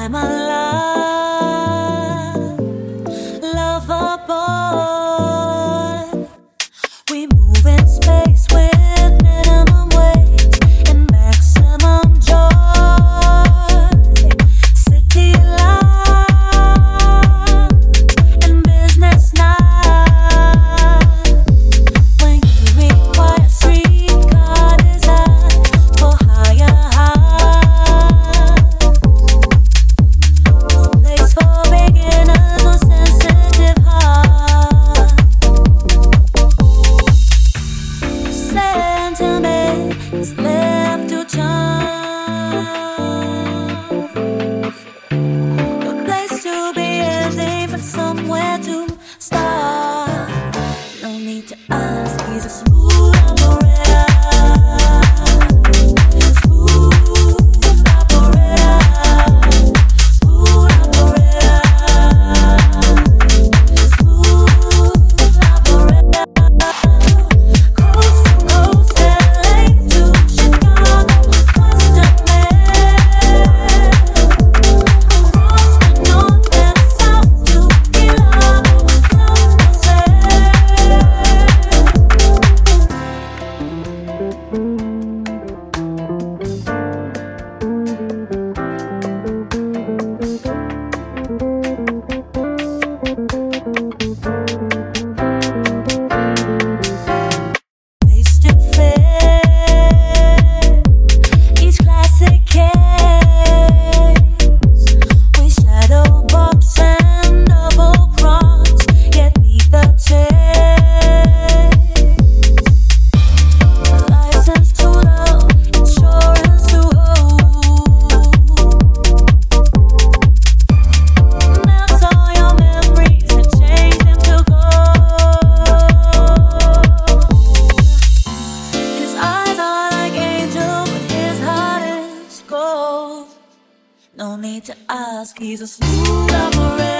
my love, lover boy. We move in space with minimum weight and maximum joy. City life and business night. When you require streetcar design for higher heights, place for beginners or sensitive hearts. Sentiment is left to chance. No place to be ending, but somewhere to start. No need to ask, he's a smooth operator. Smooth operator. Smooth operator. Smooth operator. Coast to coast, LA to Chicago, Western Mass. Across the north and south to Milano, love for sale. Face to face, each classic case. We shadow box and double cross, yet leave the chase. License to love, insurance to hold. Melts all your memories and change them to gold. His eyes are like angels, but his heart is gold. No need to ask, he's a smooth operator.